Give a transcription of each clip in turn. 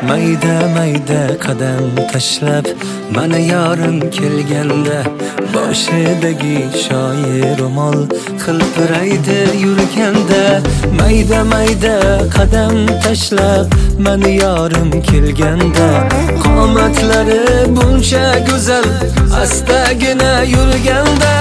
Mayda mayda qadam tashlab mana yorim kelganda, boshidagi shoir ro'mol xilpiraydi yurganda. Mayda mayda qadam tashlab mana yorim kelganda, qomatlari buncha go'zal astagina yurganda.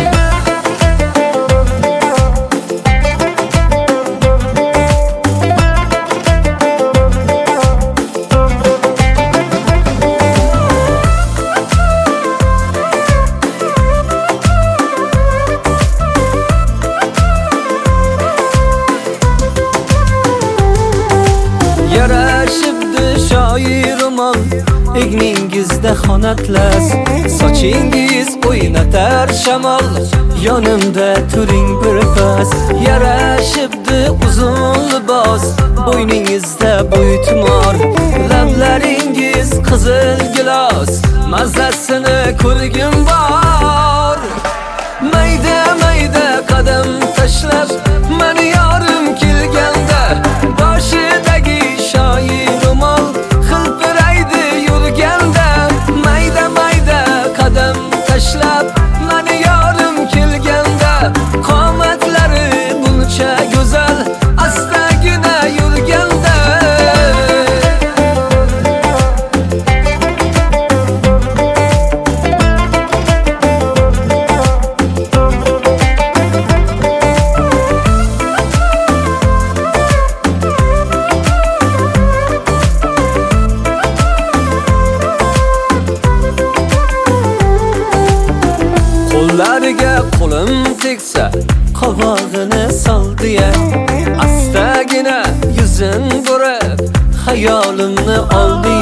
Yarashibdi shoir ro'mol egningizda xonatlas, sochingiz o'ynatar shamol, yonimda turing birpas. Yarashibdi uzun libos, bo'yningizda bo'ytumor, lablaringiz qizil gilos, mazasini ko'rgim bor. Mayda mayda qadam tashlab mani yorim kelganda, boshidagi shoir ro'mol xilpiraydi yurganda. Mayda mayda qadam tashlab mani yorim kelganda, qomatlari buncha go'zal astagina yurganda. Qo'llariga qo'lim tegsa qovog'ini soldi-ya, astagina yuzin burib xayolimni oldi.